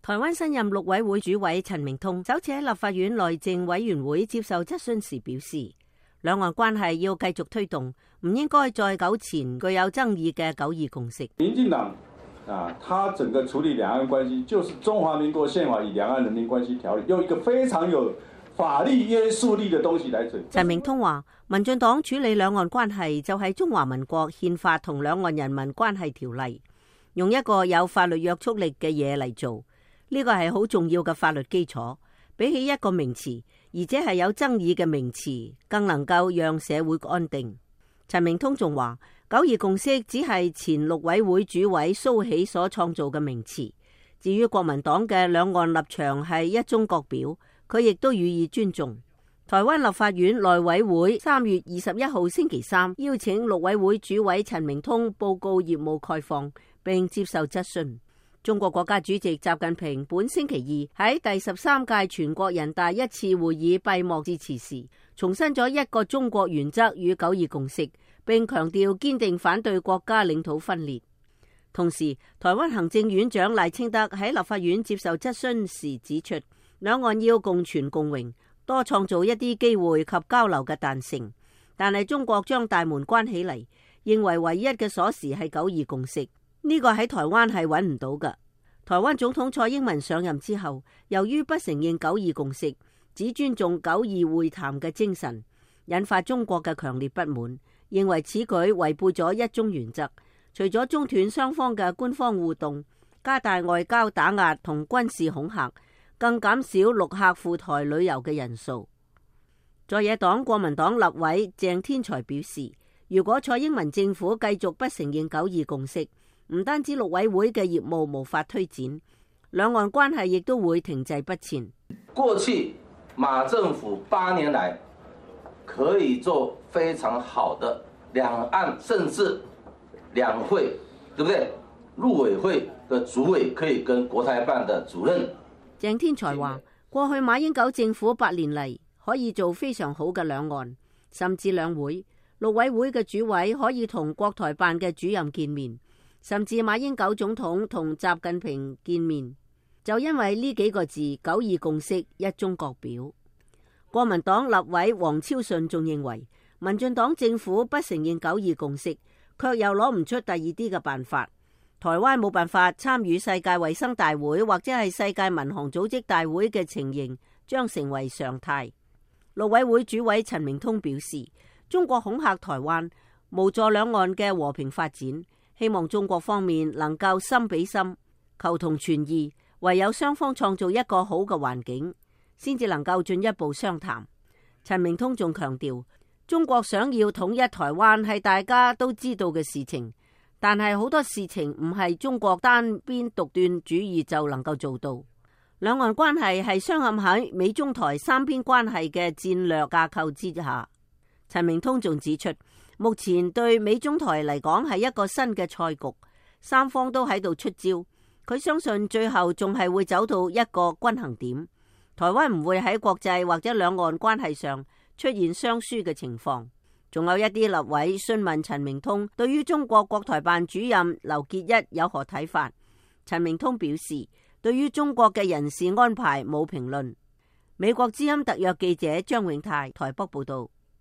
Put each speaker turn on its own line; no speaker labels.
台灣新任陸委會主委陳明通首次喺立法院內政委員會接受質詢時表示，兩岸關係要繼續推動，唔應該再糾纏具有爭議嘅九二共識。
民進黨他整個處理兩岸關係，就是中華民國憲法與兩岸人民關係條例，用一個非常有法律約束力嘅東西嚟處理。
陳明通話，民進黨處理兩岸關係就係中華民國憲法同兩岸人民關係條例，用一個有法律約束力嘅嘢嚟做。呢個係好重要嘅法律基礎，比起一個名詞，而且係有爭議嘅名詞，更能夠讓社會安定。陳明通仲話，九二共識只係前陸委會主委蘇起所創造嘅名詞。至於國民黨嘅兩岸立場係一中各表，佢亦都予以尊重。台灣立法院內委會3月21號星期三邀請陸委會主委陳明通報告業務概況，並接受質詢。中國國家主席習近平本星期二喺第13屆全國人大一次會議閉幕致辭時，重申咗一個中國原則與九二共識，並強調堅定反對國家領土分裂。同時，台灣行政院長賴清德喺立法院接受質詢時指出，兩岸要共存共榮，多創造一啲機會及交流嘅彈性。但係中國將大門關起嚟，認為唯一嘅鎖匙係九二共識。呢個喺台灣係揾唔到㗎。台灣總統蔡英文上任之後，由於不承認九二共識，只尊重九二會談嘅精神，引發中國嘅強烈不滿，認為此舉違背咗一中原則。除咗中斷雙方嘅官方互動，加大外交打壓同軍事恐嚇，更減少陸客赴台旅遊嘅人數。在野黨國民黨立委鄭天才表示，如果蔡英文政府繼續不承認九二共識，唔單止陸委會嘅業務無法推展，兩岸關係亦都會停滯不前。
過去馬政府8年來可以做非常好的兩岸甚至兩會，對不對？陸委會的主委可以跟國台辦的主任。
鄭天才話，過去馬英九政府8年嚟可以做非常好嘅兩岸甚至兩會，陸委會嘅主委可以同國台辦嘅主任見面，甚至馬英九總統同習近平見面，就因為呢幾個字，九二共識一中各表。國民黨立委黃超順仲認為，民進黨政府不承認九二共識，卻又攞唔出第二啲嘅辦法。台灣冇辦法參與世界衛生大會或者係世界民航組織大會嘅情形將成為常態。陸委會主委陳明通表示，中國恐嚇台灣，無助兩岸嘅和平發展。希望中國方面能夠心比心，求同存異，唯有雙方創造一個好嘅環境，先至能夠進一步商談。陳明通仲強調，中國想要統一台灣係大家都知道嘅事情，但係好多事情唔係中國單邊獨斷主義就能夠做到。兩岸關係係鑲嵌喺美中台三邊關係嘅戰略架構之下。陳明通仲指出，目前對美中台嚟講係一個新嘅賽局，三方都喺度出招。佢相信最後仲係會走到一個均衡點，台灣唔會喺國際或者兩岸關係上出現雙輸嘅情況。仲有一啲立委詢問陳明通對於中國國台辦主任劉結一有何睇法。陳明通表示，對於中國嘅人事安排冇評論。美國之音特約記者張永泰台北報道。